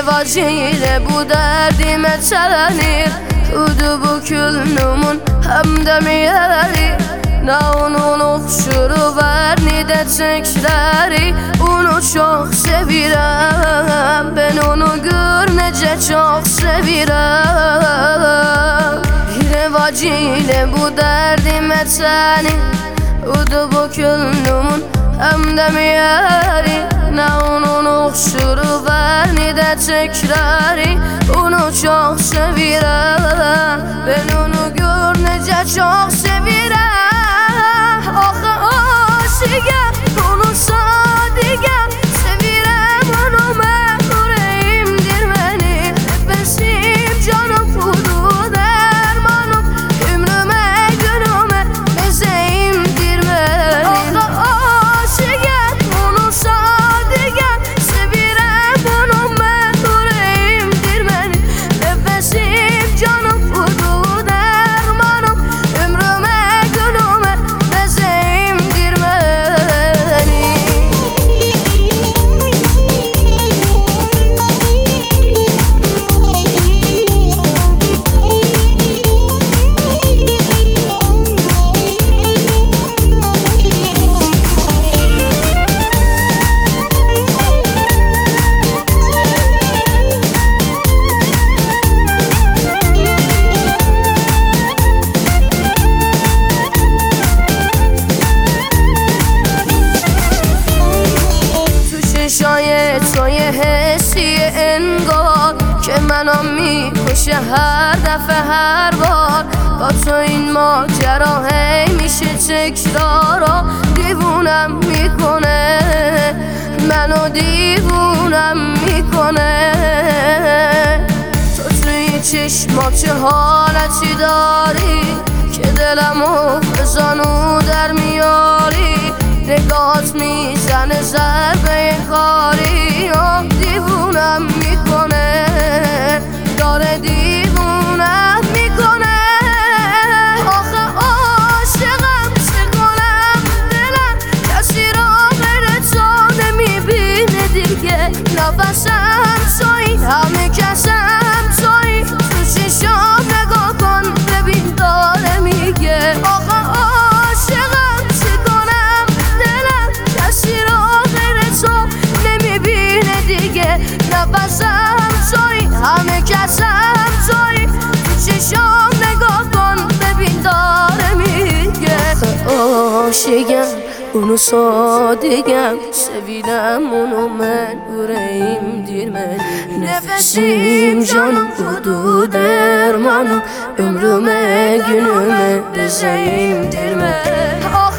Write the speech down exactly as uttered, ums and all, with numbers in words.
Vacile bu derdime çelenir Udu bu külnümün hem de miyeri Ne onun okşuru var ni de çekleri Onu çok sevirem Ben onu görünce çok sevirem Bir vacile bu derdime çelenir Udu bu külnümün hem de miyeri Ne onun okşuru var ni de tekrarı Onu çok sevirem Ben onu görünce çok sevirem Ah aşıgam onu sadigam Sevirem onu ben yüreğimdir benim Nefesim canım budu dermanım Ömrüme günüme bezeğimdir benim Ah aşıgam onu sadigam Sevirem onu ben yüreğimdir benim Nefesim canım budu dermanım Ömrüme günüme bezeğimdir benim شاید توی حسی انگار که منو میکشه هر دفعه هر بار با تو این ماجرا هی میشه تکرارا دیوونم میکنه منو دیوونم میکنه تو توی چشما چه حالتی داری که دلمو بزنو در میاری نگاهت میزنه ضربه خاری آه دیوونم میکنه داره دیوونم میکنه آخه عاشقم چه کنم دلم کسی را غیر تو نمیبینه دیگه نفسم تویی همه کسم تویی تو چشام نگاه کن ببین داره میگه آخه عاشقم چه کنم دلم کسی را غیر تو نمیبینه دیگه نفسم تویی همه کسم تویی تو چشام نگاه کن ببین داره میگه عاشقم اونو صادقم sevirem onu ben yüreğimdir ben Nefesim canım budu dermanım Ömrüme günüme bezeğimdir ben